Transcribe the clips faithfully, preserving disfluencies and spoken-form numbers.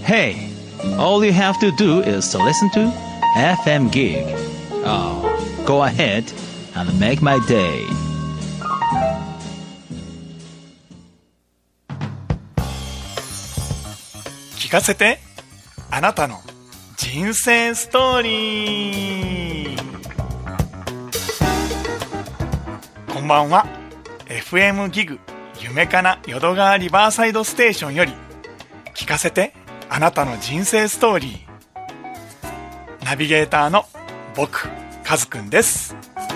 Hey, all you have to do is to listen to エフエム Gig. Oh, go ahead and make my day. 聞かせて、あなたの人生ストーリー。こんばんは。 エフエム ギグ夢かな淀川リバーサイドステーションより聞かせて、あなたの人生ストーリー。ナビゲーターの僕、カズくんです。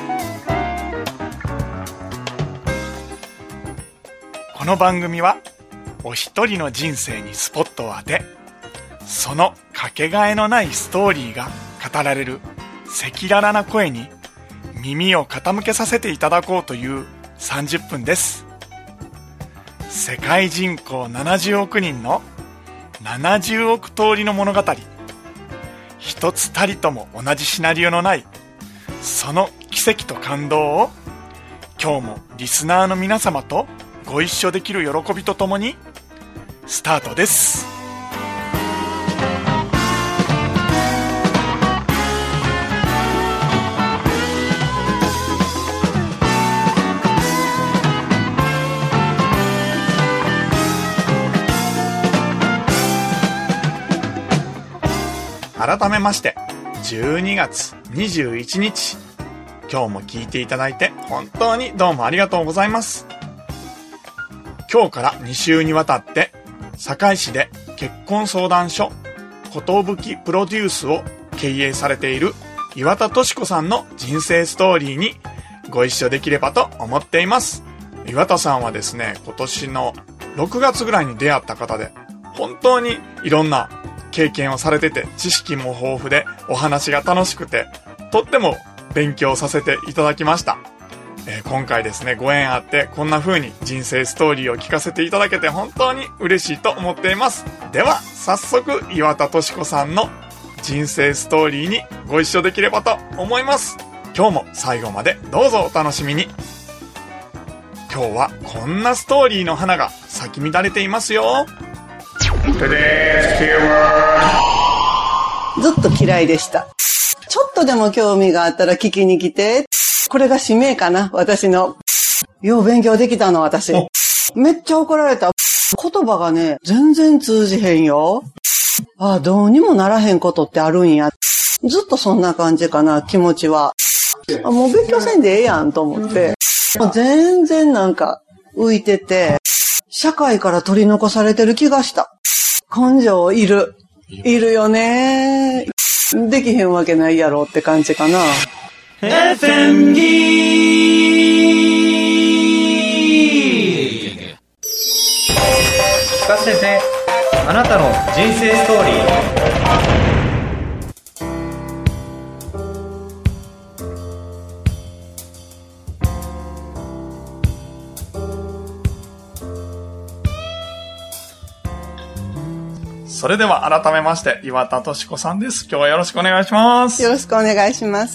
この番組はお一人の人生にスポットを当て、そのかけがえのないストーリーが語られる赤裸々な声に耳を傾けさせていただこうというさんじゅっぷんです。世界人口ななじゅうおく人のななじゅうおく通りの物語、一つたりとも同じシナリオのないその奇跡と感動を、今日もリスナーの皆様とご一緒できる喜びとともにスタートです。改めましてじゅうにがつにじゅういちにち、今日も聞いていただいて本当にどうもありがとうございます。今日からに週にわたって堺市で結婚相談所ことぶきプロデュースを経営されている岩田敏子さんの人生ストーリーにご一緒できればと思っています。岩田さんはですね、今年のろくがつぐらいに出会った方で、本当にいろんな経験をされてて、知識も豊富でお話が楽しくて、とっても勉強させていただきました。えー、今回ですね、ご縁あってこんな風に人生ストーリーを聞かせていただけて本当に嬉しいと思っています。では早速岩田敏子さんの人生ストーリーにご一緒できればと思います。今日も最後までどうぞお楽しみに。今日はこんなストーリーの花が咲き乱れていますよ。 ずっと嫌いでした。ちょっとでも興味があったら聞きに来て。これが使命かな、私の。よう勉強できたの、私。めっちゃ怒られた。言葉がね、全然通じへんよ。ああ、どうにもならへんことってあるんや。ずっとそんな感じかな、気持ちは。あ、もう勉強せんでええやんと思って。もう全然なんか浮いてて、社会から取り残されてる気がした。根性いる。いるよね。できへんわけないやろって感じかな。エフエム ギー聞かせて、あなたの人生ストーリー。 それでは改めまして岩田敏子さんです。今日はよろしくお願いします。 よろしくお願いします。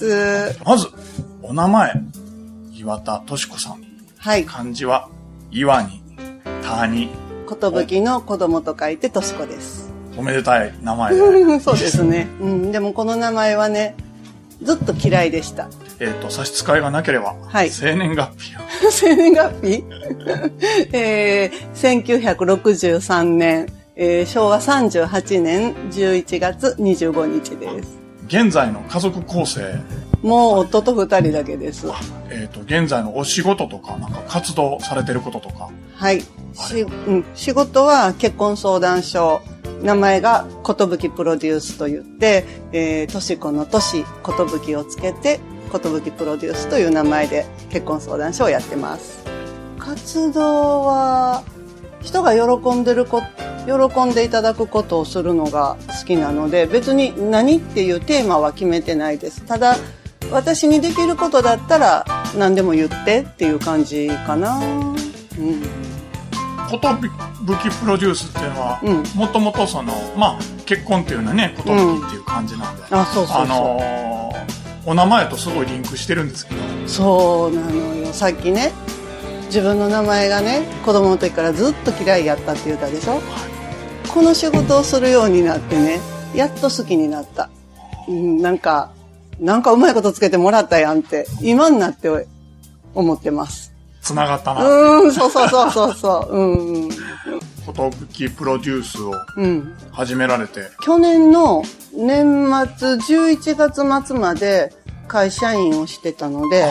まずお名前、岩田敏子さん。 はい。 漢字は岩に田にことぶきの子供と書いて敏子です。 おめでたい名前で。 そうですね。うん、でもこの名前はね、ずっと嫌いでした。 えっと差し支えがなければ、はい、生年月日を。 生年月日、えー、せんきゅうひゃくろくじゅうさんねん。えー、しょうわさんじゅうはちねんじゅういちがつにじゅうごにちです。 現在の家族構成。 もう夫と二人だけです。 えっと、現在のお仕事とか、なんか活動されてることとか。 はい。し、うん、仕事は結婚相談所。名前がことぶきプロデュースと言って、えー、としこのとし、ことぶきをつけて、ことぶきプロデュースという名前で結婚相談所をやってます。活動は、人が喜んでること、喜んでいただくことをするのが好きなので、別に何っていうテーマは決めてないです。ただ、私にできることだったら何でも言ってっていう感じかな。うん。 ことぶきプロデュースっていうのは、もともとその、まあ、結婚っていうのはね、ことぶきっていう感じなんで。うん、あ、 そうそうそう。 あのー、お名前とすごいリンクしてるんですけど。 そうなのよ。さっきね、自分の名前がね、子供の時からずっと嫌いやったって言ったでしょ。はい、 この仕事をするようになってね、やっと好きになった。うん、なんか、なんかうまいことつけてもらったやんって、今になって思ってます。 つながったな。 うん、そうそうそうそうそう。うん。 フォトブキプロデュースを始められて、うん。 去年の年末じゅういちがつ末まで会社員をしてたので、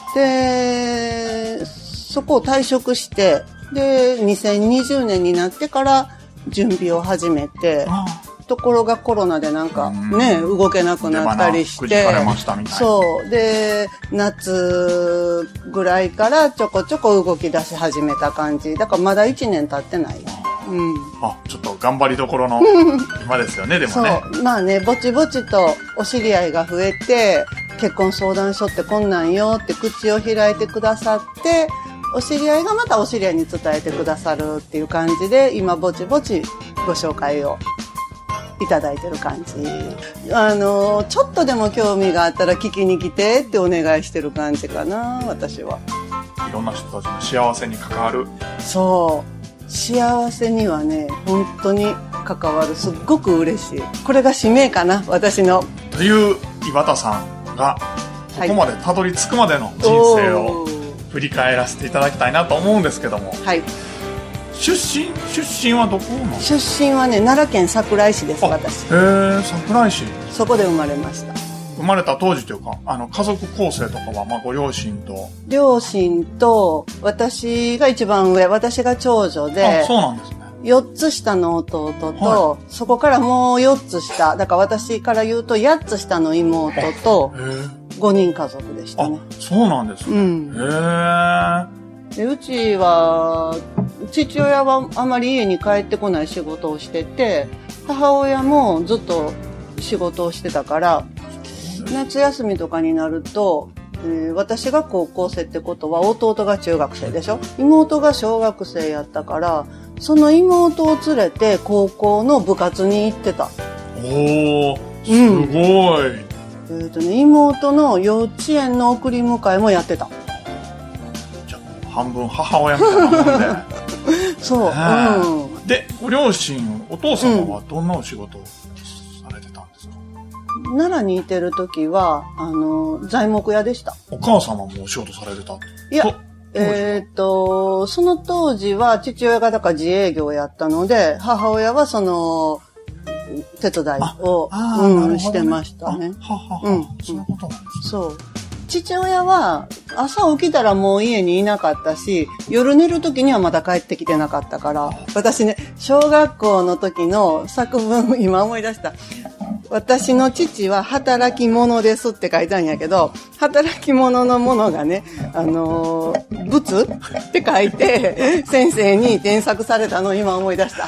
で、そこを退職して、で、にせんにじゅうねんになってから準備を始めて、ところがコロナでなんかね、動けなくなったりして、そう。で、夏ぐらいからちょこちょこ動き出し始めた感じ。だからまだいちねん経ってない。うん。 あ、ちょっと頑張りどころの今ですよね、でもね。 そう。まあね、ぼちぼちとお知り合いが増えて、結婚相談所ってこんなんよって口を開いてくださって、お知り合いがまたお知り合いに伝えてくださるっていう感じで、今ぼちぼちご紹介をいただいてる感じ。あの、ちょっとでも興味があったら聞きに来てってお願いしてる感じかな、私は。 いろんな人たちの幸せに関わる。 そう。幸せにはね、本当に関わる。すっごく嬉しい。これが使命かな、私の。 という岩田さんが、ここまでたどり着くまでの人生を振り返らせていただきたいなと思うんですけども。 はい。 出身出身はどこなの？ 出身はね、奈良県桜井市です、私。 へー、桜井市。 そこで生まれました。 生まれた当時というか、あの、家族構成とかは、まあ、ご両親と。 両親と、私が一番上、私が長女で。 あ、そうなんですね。 よっつ下の弟と、 はい、 そこからもうよっつ下、だから私から言うとやっつ下の妹と、ごにん家族でしたね。 あ、そうなんですね。うん、へー。 で、うちは、父親はあまり家に帰ってこない仕事をしてて、母親もずっと仕事をしてたから、夏休みとかになると、えー、私が高校生ってことは弟が中学生でしょ？妹が小学生やったから、その妹を連れて高校の部活に行ってた。 おー、すごい。 うん、えっとね、妹の幼稚園の送り迎えもやってた。 じゃあ、半分母親みたいなもんで。 そう、 うん。で、ご両親、お父様はどんなお仕事をされてたんですか？ うん、奈良にいてる時は、あの、材木屋でした。 お母様もお仕事されてた？ いや、えっと、その当時は父親がだから自営業やったので、母親はその、手伝いを、うん、してましたね。 ははは、うん、そういうことなんですね。 そう。父親は朝起きたらもう家にいなかったし、夜寝る時にはまだ帰ってきてなかったから、私ね、小学校の時の作文、今思い出した。私の父は働き者ですって書いたんやけど、働き者のものがね、あのー、物って書いて、先生に添削されたのを今思い出した。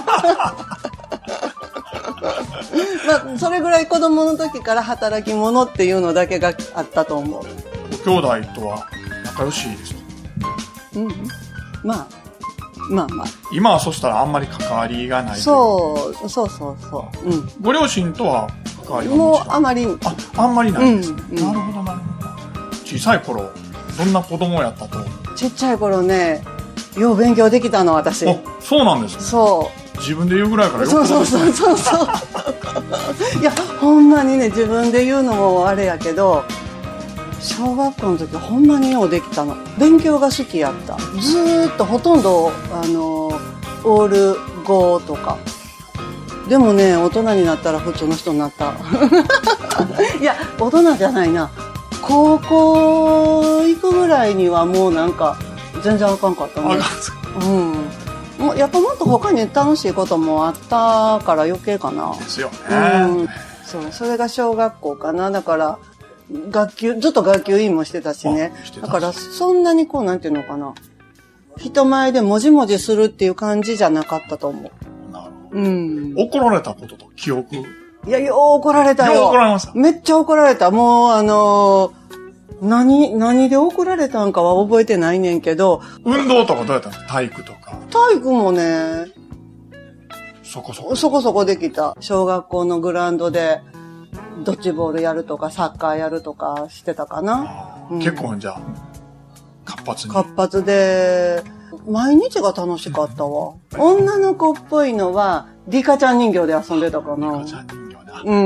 まあ、それぐらい子供の時から働き者っていうのだけがあったと思う。 ご兄弟とは仲良しですか？ うん。まあ、まあまあ。 今はそしたらあんまり関わりがない。 そう、そうそうそう。うん。 ご両親とは関わりがもうあまり。 あ、あんまりないです、うんうん。なるほどなるほど。小さい頃、どんな子供やったと？ ちっちゃい頃ね、よう勉強できたの、私。 あ、そうなんですね。 そう。 自分で言うぐらいからよくそうそうそうそうそう。いや、ほんまにね、自分で言うのもあれやけど、小学校の時ほんまにようできたの。勉強が好きやった。ずーっとほとんど、あの、オールごとか。でもね、大人になったら普通の人になった。いや、大人じゃないな。高校行くぐらいにはもうなんか、全然あかんかったね。うん。もうやっぱもっと他に楽しいこともあったから余計かな。 ですよね。 うん。そう、それが小学校かな。だから、学級、ずっと学級委員もしてたしね。だから、そんなにこう、なんていうのかな。人前でもじもじするっていう感じじゃなかったと思う。 なるほど。 うん。 怒られたことと記憶？ いや、よう怒られたよ。 よう怒られました。 めっちゃ怒られた。もう、あのー、何、何で怒られたんかは覚えてないねんけど。 運動とかどうやったんですか？体育とか。 体育もね、 そこそこ。 そこそこできた。小学校のグラウンドで、ドッジボールやるとか、サッカーやるとかしてたかな。 うん、結構じゃあ、活発に。 活発で、 毎日が楽しかったわ。女の子っぽいのは、リカちゃん人形で遊んでたかな。 リカちゃん人形だ。 うん。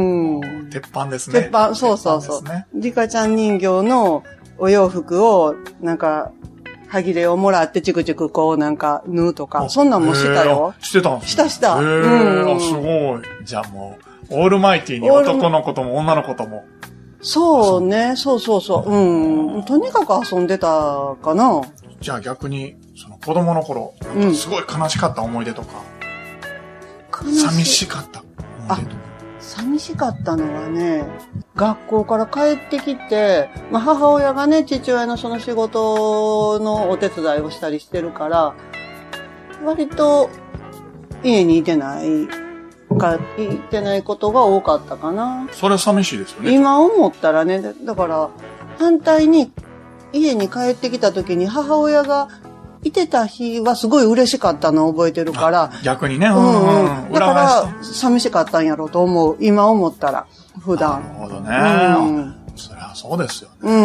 鉄板ですね。 鉄板、そうそうそう。ね、リカちゃん人形のお洋服を、なんか、歯切れをもらってチクチクこうなんか縫うとか、そんなんもしたよ。 してたんですか？したした。 へー、うん、すごい。じゃあもう、オールマイティーに男の子とも女の子とも。 そうね、そうそうそう。うん。とにかく遊んでたかな。 じゃあ逆に、その子供の頃、なんかすごい悲しかった思い出とか、うん、寂しかった思い出とか。 寂しかったのはね、学校から帰ってきて、まあ母親がね、父親のその仕事のお手伝いをしたりしてるから、割と家にいてないか、いてないことが多かったかな。 それは寂しいですよね。 今思ったらね、だから反対に家に帰ってきた時に母親がいてた日はすごい嬉しかったのを覚えてるから。 逆にね、 うんうん。だから寂しかったんやろうと思う。今思ったら、普段。 なるほどね。うん、そりゃそうですよね。うん。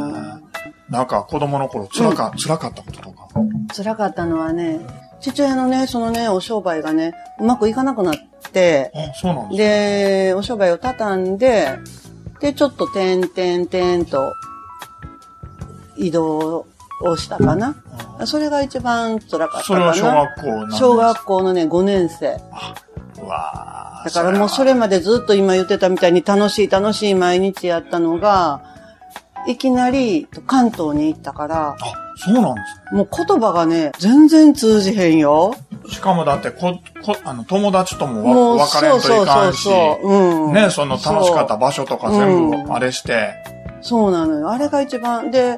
なんか子供の頃辛か、うん、辛かったこととか。 辛かったのはね、父親のね、そのね、お商売がね、うまくいかなくなって、 あ、そうなんですか。 で、お商売を畳んで、で、ちょっと点々点と移動をしたかな。うん、それが一番辛かったかな。 それは小学校なんですか？ 小学校のね、ごねん生。 あ、うわー。 だからもうそれまでずっと今言ってたみたいに楽しい楽しい毎日やったのが、いきなり関東に行ったから。 あ、そうなんですね。もう言葉がね、全然通じへんよ。 しかもだってこ、こ、あの、友達ともわ別れんといかんし。そうそうそうそう。うん。ね、その楽しかった場所とか全部あれして。 うん、そうなのよ。あれが一番。で、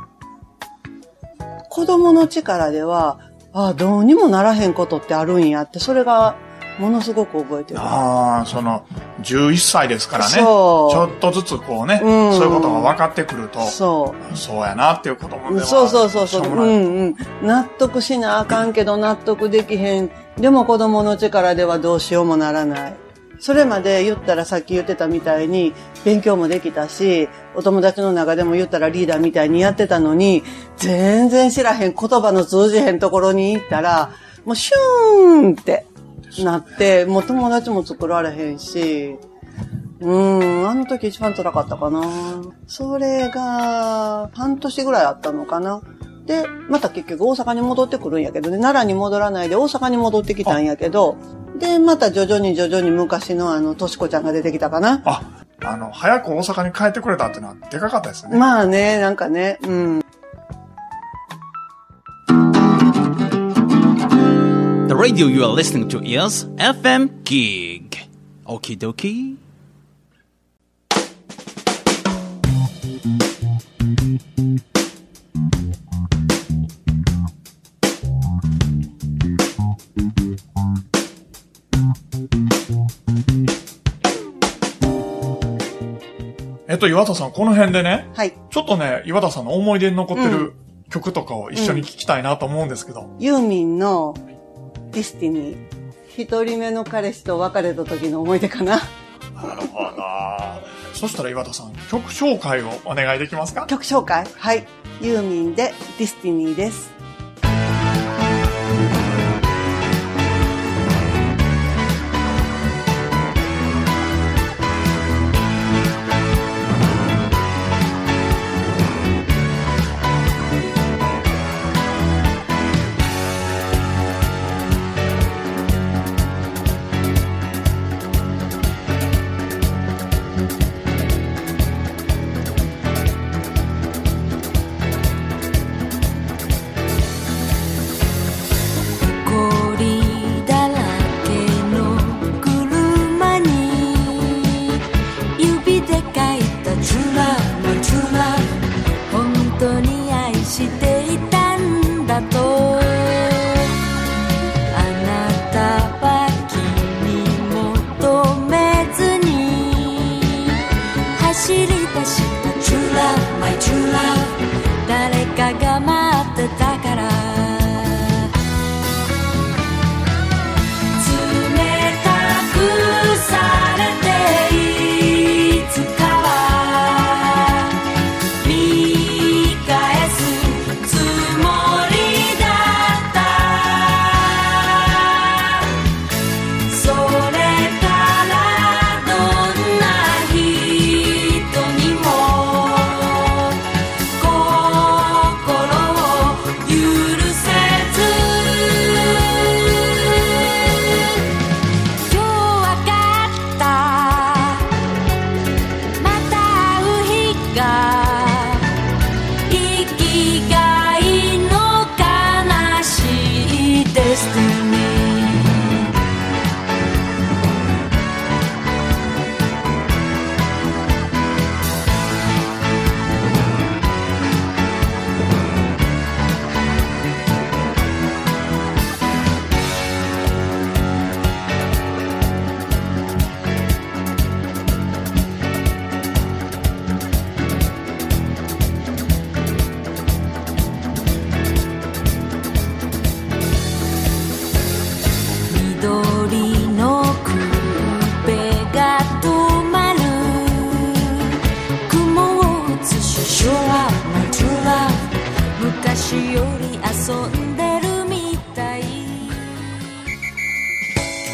子供の力では、ああ、どうにもならへんことってあるんやって、それがものすごく覚えてる。 ああ、その、じゅういっさいですからね。そう。ちょっとずつこうね、うん、そういうことが分かってくると。そう。そうやなっていう子供では。 そうそうそうそう。うんうん。納得しなあかんけど納得できへん。でも子供の力ではどうしようもならない。それまで言ったらさっき言ってたみたいに勉強もできたし、お友達の中でも言ったらリーダーみたいにやってたのに、全然知らへん言葉の通じへんところに行ったら、もうシューンってなって、もう友達も作られへんし、うーん、あの時一番辛かったかな。それが半年ぐらいあったのかな。で、また結局大阪に戻ってくるんやけどね、奈良に戻らないで大阪に戻ってきたんやけど、で、また徐々に徐々に昔のあの、としこちゃんが出てきたかな。 あ、あの、早く大阪に帰ってくれたっていうのはでかかったですね。 まあね、なんかね、うん。 The radio you are listening to is エフエム Gig. Okie dokie. えっと、岩田さん、この辺でね、 はい。 ちょっとね、岩田さんの思い出に残ってる曲とかを一緒に聞きたいなと思うんですけど。 うんうん、ユーミンのディスティニー。一人目の彼氏と別れた時の思い出かな。 なるほど。そしたら岩田さん、曲紹介をお願いできますか？ 曲紹介？はい。ユーミンでディスティニーです。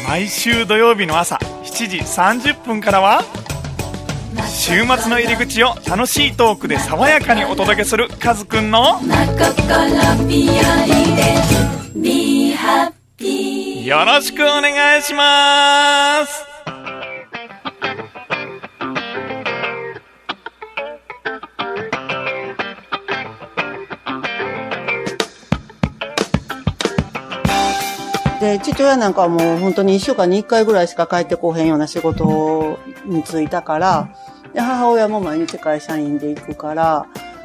毎週土曜日の朝しちじさんじゅっぷんからは週末の入り口を楽しいトークで爽やかにお届けするカズくんのよろしくお願いします。 で、父親なんかはもう本当に一週間に一回ぐらいしか帰ってこうへんような仕事に就いたから、で母親も毎日会社員で行くから、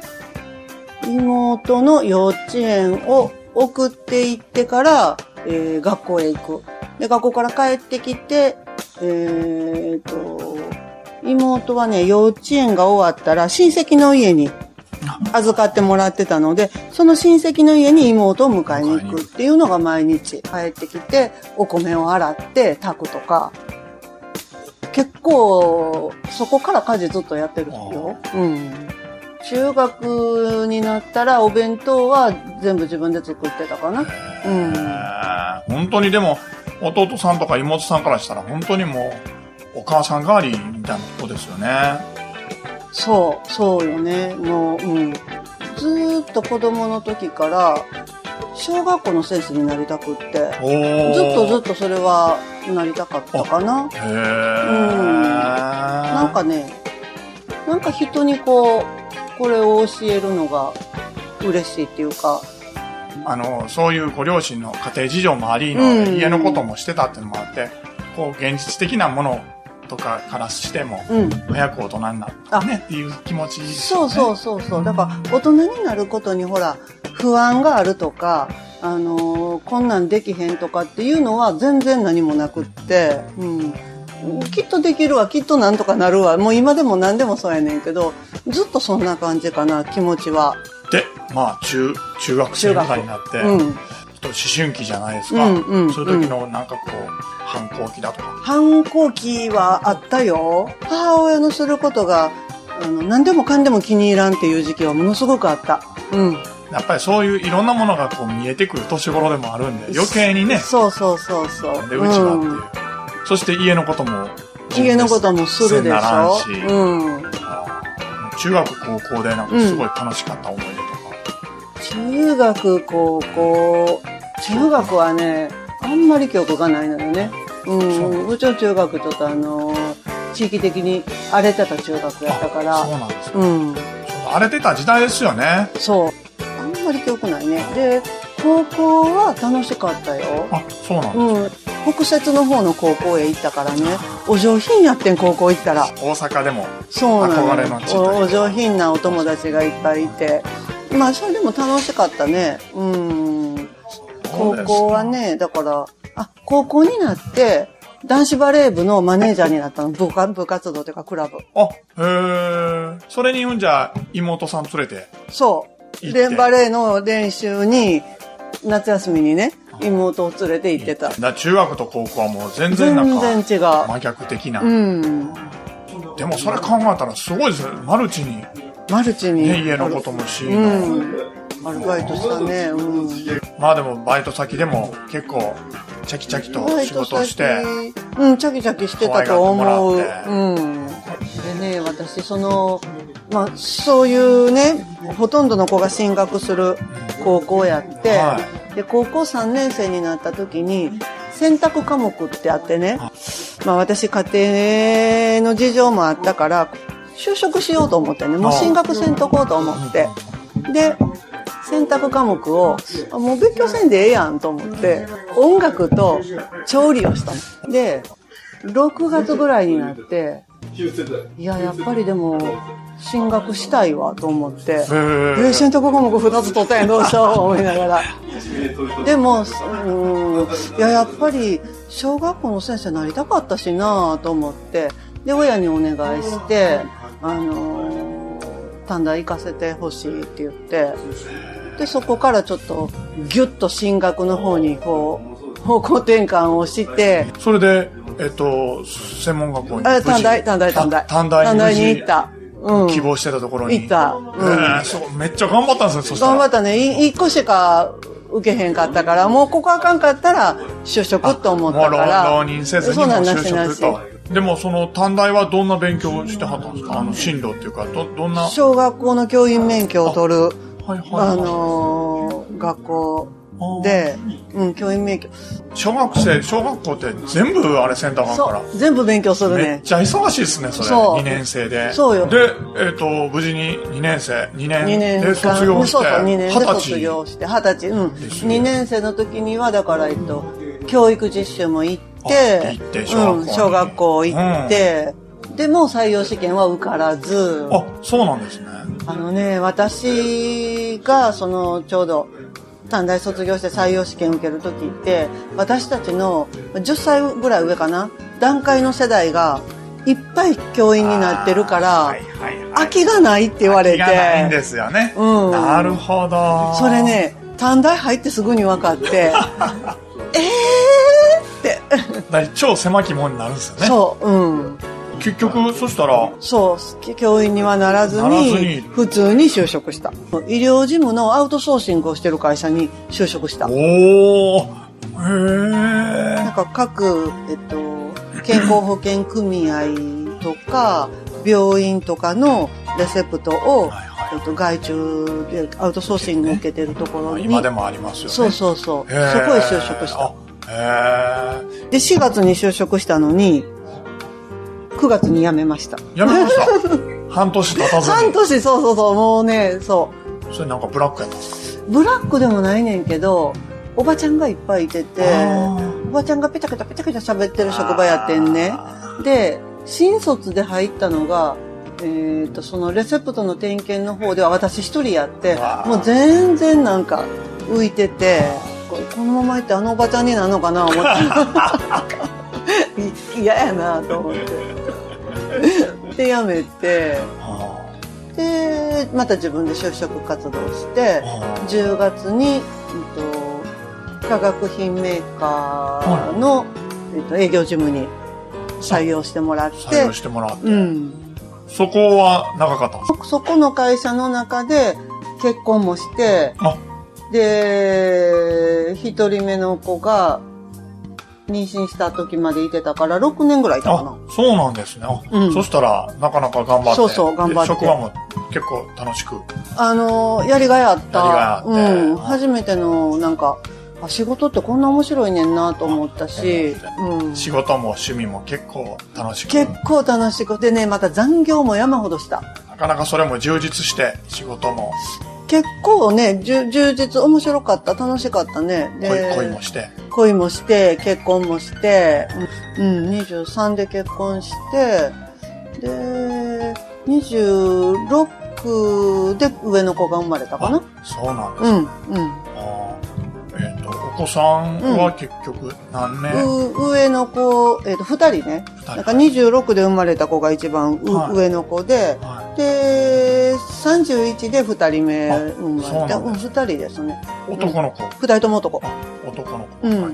妹の幼稚園を送って行ってから、えー、学校へ行く。で、学校から帰ってきて、えーと、妹はね、幼稚園が終わったら親戚の家に預かってもらってたので、その親戚の家に妹を迎えに行くっていうのが毎日帰ってきて、お米を洗って炊くとか、結構、そこから家事ずっとやってるよ。うん。中学になったらお弁当は全部自分で作ってたかな。うん。 本当にでも、弟さんとか妹さんからしたら本当にもう、お母さん代わりみたいなことですよね。 そう、そうよね。もう、うん。ずーっと子供の時から、小学校の先生になりたくって、ずっとずっとそれはなりたかったかな。へー。うん。なんかね、なんか人にこう、これを教えるのが嬉しいっていうか、 あの、そういうご両親の家庭事情もありの、うん、家のこともしてたっていうのもあって、こう、現実的なものとかからしても、うん、早く大人になったねっていう気持ちですよね。 そうそうそうそう。だから、大人になることにほら、不安があるとか、あのー、こんなんできへんとかっていうのは全然何もなくって、うん。きっとできるわ、きっとなんとかなるわ。もう今でも何でもそうやねんけど、ずっとそんな感じかな、気持ちは。 で、まあ、中、中学生とかになって、うん、思春期じゃないですか。うんうん、そういう時のなんかこう、反抗期だとか。 反抗期はあったよ。母親のすることが、あの、何でもかんでも気に入らんっていう時期はものすごくあった。うん。 やっぱりそういういろんなものがこう見えてくる年頃でもあるんで、余計にね。 そうそうそうそう。 で、うちはっていう。うん、そして家のことも。 家のこともするでしょ。うん。 中学高校でなんかすごい楽しかった思い出とか。 うん、中学高校、中学はね、あんまり記憶がないのよね。うん。うちの中学ちょっとあのー、地域的に荒れてた中学やったから。 そうなんですね。うん。荒れてた時代ですよね。 そう。あんまり記憶ないね。で、高校は楽しかったよ。 あ、そうなんですね。 うん。北摂の方の高校へ行ったからね。お上品やってん、高校行ったら。 大阪でも。 そうなの。 憧れの地。 お上品なお友達がいっぱいいて。まあ、それでも楽しかったね。うん。高校はね、だから、あ、高校になって、男子バレー部のマネージャーになったの。部活、部活動というかクラブ。 あ、へー。それに言うんじゃ、妹さん連れて。 そう。で、バレーの練習に、夏休みにね、妹を連れて行ってた。 だ中学と高校はもう全然なんか、 全然違う。 真逆的な。うん。でもそれ考えたらすごいですよ。マルチに。 マルチに。 ね、家のこともし、 うん。アルバイトしたね。うん。 まあでもバイト先でも結構、チャキチャキと仕事をして。 うん、チャキチャキしてたと思う。うん。でね、私、その、まあ、そういうね、ほとんどの子が進学する高校やって、はい、で、高校さんねん生になった時に、選択科目ってあってね、まあ私家庭の事情もあったから、就職しようと思ってね、もう進学せんとこうと思って、で、選択科目を、もう勉強せんでええやんと思って、音楽と調理をしたの。で、ろくがつぐらいになって、いや、やっぱりでも、進学したいわと思って、え、選択科目ふたつ取ったんやどうしよう思いながら。でも、うん、いや、やっぱり、小学校の先生になりたかったしなと思って、で、親にお願いして、あのー、短大行かせてほしいって言って、で、そこからちょっと、ギュッと進学の方に、こう、方向転換をして、 それで、えっと、専門学校に。 あ、短大、短大、短大。 短大に。 短大に行った。うん。 希望してたところに。 行った。 うん。えー、そう、めっちゃ頑張ったんですね、そしたら。 頑張ったね。い一個しか受けへんかったから、もうここあかんかったら就職と思ったから。 もう浪人せずにも就職と。でもその短大はどんな勉強をしてはったんですか？あの進路っていうか、ど、どんな？ 小学校の教員免許を取る、 はいはいはい、 あのー、学校で、うん、教員免許。 小学生、小学校って全部あれセンターがから。 全部勉強するね。 めっちゃ忙しいですね、それ。そう。にねん生で。 そうよ。 で、えっ、ー、と、無事ににねん生、にねんで卒業して。そうそう、 にねんで卒業して、はたち、うん。にねん生の時には、だから、えっと、教育実習も行って、 行って小学校、 うん、小学校行って、うん、でも採用試験は受からず。 あ、そうなんですね。 あのね、私が、その、ちょうど、短大卒業して採用試験受けるときって、私たちのじゅっさいぐらい上かな、段階の世代がいっぱい教員になってるから、はいはいはい、空きがないって言われて。 空きがないんですよね。うん。なるほど。 それね、短大入ってすぐに分かって、えーって。 超狭き門になるんですよね。 そう、うん。 結局、そしたらそう、教員にはならずに、ならずに普通に就職した。医療事務のアウトソーシングをしてる会社に就職した。おー、 へー。 なんか各、えっと、健康保険組合とか、病院とかのレセプトを、はいはい、えっと、外注でアウトソーシングを受けてるところに。 今でもありますよね。 そうそうそう。そこへ就職した。 へー。 で、しがつに就職したのに、くがつに辞めました。 辞めました半年経たずに。 半年、そうそうそう、もうね、そう。 それなんかブラックやったんですか？ ブラックでもないねんけど、おばちゃんがいっぱいいてて、おばちゃんがペチャペチャペチャペチャ喋ってる職場やってんね。で、新卒で入ったのが、えっと、そのレセプトの点検の方では私一人やって、もう全然なんか浮いてて、このまま行ってあのおばちゃんになるのかな思って。嫌やなと思って。で、辞めて、で、また自分で就職活動して、じゅうがつに、えっと、化学品メーカーの、えっと、営業事務に採用してもらって。 採用してもらって。 うん。 そこは長かったんですか？ そこの会社の中で結婚もして、で、一人目の子が、妊娠した時までいてたからろくねんぐらいいたかな。 あ、そうなんですね。うん、そしたらなかなか頑張って。 そうそう頑張って。 職場も結構楽しく。 あのー、やりがいあった。 やりがいあって。 うん。初めてのなんかあ仕事ってこんな面白いねんなと思ったし、 うん、仕事も趣味も結構楽しく。 結構楽しくてね、また残業も山ほどした。 なかなかそれも充実して仕事も。 結構ね、充実、面白かった、楽しかったね。 で恋、恋もして。 恋もして、結婚もして、うん、にじゅうさんで結婚して、で、にじゅうろくで上の子が生まれたかな。 そうなんですね。 うん、うん。 あえっ、ー、と、お子さんは結局何年、 うん、上の子、えっ、ー、と、二人ね。なんかにじゅうろくで生まれた子が一番、はい、上の子で、はい、で、さんじゅういちで二人目生まれた。うん、二人ですね。 男の子。 二人とも男。 男の子、うんうん。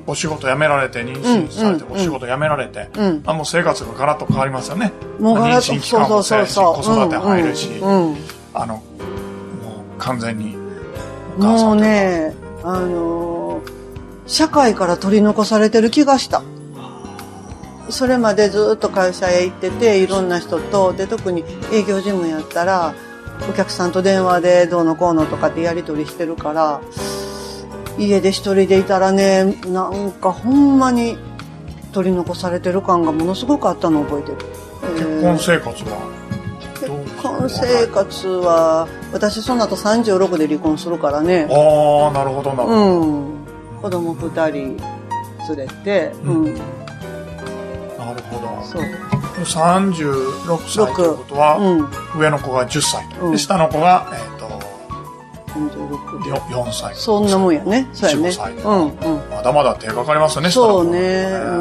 お仕事辞められて、妊娠されて、うん、お仕事辞められて、うん、あもう生活がガラッと変わりますよね。 もうガラッと、 妊娠期間もそうやし、子育て入るし、 うんうん、 あの、もう完全にお母さんもうね、あのー、社会から取り残されてる気がした。それまでずっと会社へ行ってて、いろんな人と、で、特に営業事務やったら、お客さんと電話でどうのこうのとかってやり取りしてるから、家で一人でいたらね、なんかほんまに取り残されてる感がものすごくあったのを覚えてる。 結婚生活は、 えー、結婚生活は、私その後さんじゅうろくで離婚するからね。 ああ、なるほどなるほど。 うん。子供二人連れて、うん。うん、なるほど。 そう。 さんじゅうろくさいということは、うん、上の子がじゅっさいと、うん、で下の子が、えっ、ー、と、 さんじゅうろくでよんさい。 そんなもんやね。そうやね。 よん、ごさい。うんうん。まだまだ手がかかりますよね、 そうね。うん。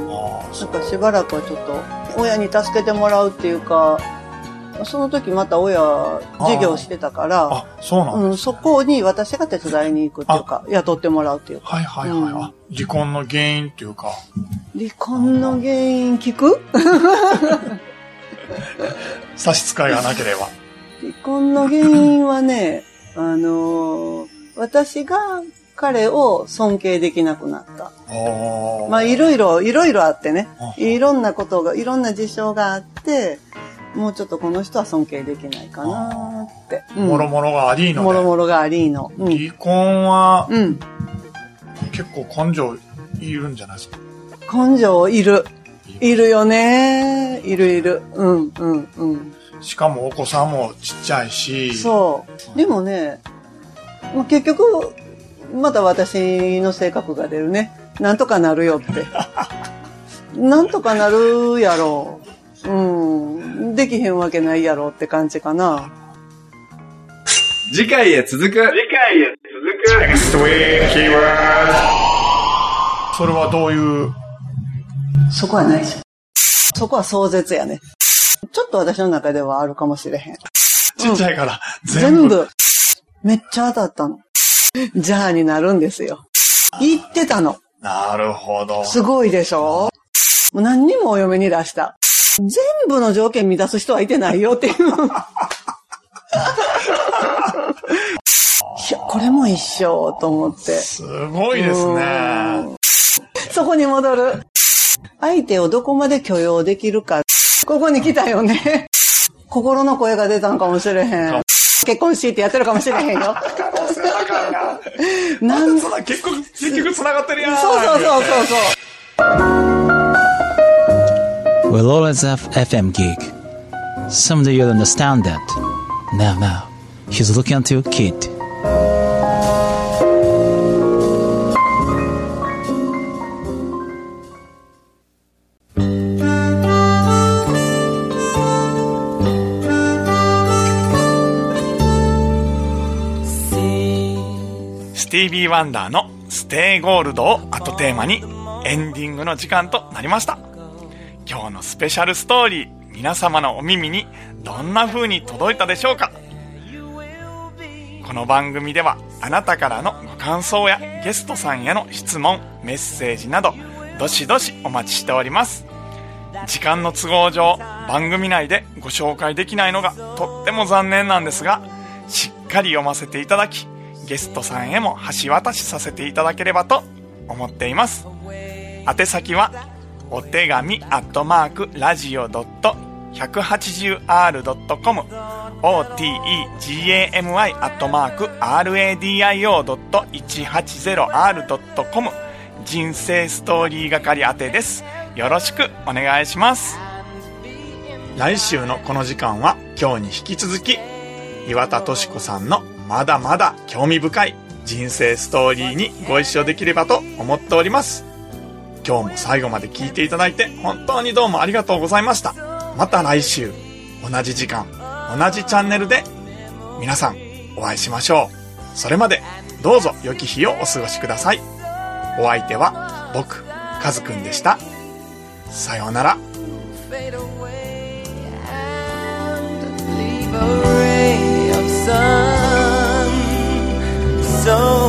なんかしばらくはちょっと、親に助けてもらうっていうか、その時また親、授業してたから、 あ、そうなんですね、うん、 そこに私が手伝いに行くっていうか、雇ってもらうっていうか。 はいはいはい。うん、あ、離婚の原因っていうか。 離婚の原因聞く差し支えがなければ。 離婚の原因はね、あのー、 私が彼を尊敬できなくなった。 おー。 まあいろいろ、いろいろあってね。 うんいろんなことが、いろんな事象があって、もうちょっとこの人は尊敬できないかなって。うんもろもろがありーので。 もろもろがありーの。うん。 離婚は、 うん。 結構根性いるんじゃないですか。 根性いる。いるよね。いるいる。うん、うん、うん。 しかもお子さんもちっちゃいし。 そう。でもね、まあ結局、また私の性格が出るね。なんとかなるよって。なんとかなるやろう。うん。できへんわけないやろって感じかな。 次回へ続く。次回へ続く。 Next week keyword。それはどういう？ そこはないし。そこは壮絶やね。ちょっと私の中ではあるかもしれへん。 ちっちゃいから全部。 全部。めっちゃ当たったの。じゃあになるんですよ。言ってたの。 なるほど。 すごいでしょ？もう何にもお嫁に出した。全部の条件満たす人はいてないよっていう。いや、これも一緒と思って。 すごいですね。 そこに戻る。相手をどこまで許容できるか。ここに来たよね。心の声が出たんかもしれへん。結婚しってやってるかもしれへんよ。 可能性高いな。 なんそんな結局、結局繋がってるやん。 そうそうそうそうそう。 We'll always have F M gig. Someday you'll understand that. Now, now, he's looking at you, kid. スティービー・ワンダーのステイゴールドを後テーマにエンディングの時間となりました。今日のスペシャルストーリー、皆様のお耳にどんな風に届いたでしょうか。この番組ではあなたからのご感想やゲストさんへの質問、メッセージなどどしどしお待ちしております。時間の都合上番組内でご紹介できないのがとっても残念なんですが、しっかり読ませていただき、ゲストさんへも橋渡しさせていただければと思っています。宛先はお手紙アットマークラジオ ひゃくはちじゅうアール ドットコム オーティーイージーエーエムアイ アットマーク アールエーディーアイオー ひゃくはちじゅうアール ドットコム 人生ストーリー係宛てです。よろしくお願いします。来週のこの時間は今日に引き続き岩田敏子さんのまだまだ興味深い人生ストーリーにご一緒できればと思っております。今日も最後まで聞いていただいて本当にどうもありがとうございました。また来週同じ時間同じチャンネルで皆さんお会いしましょう。それまでどうぞ良き日をお過ごしください。お相手は僕カズくんでした。さようなら。So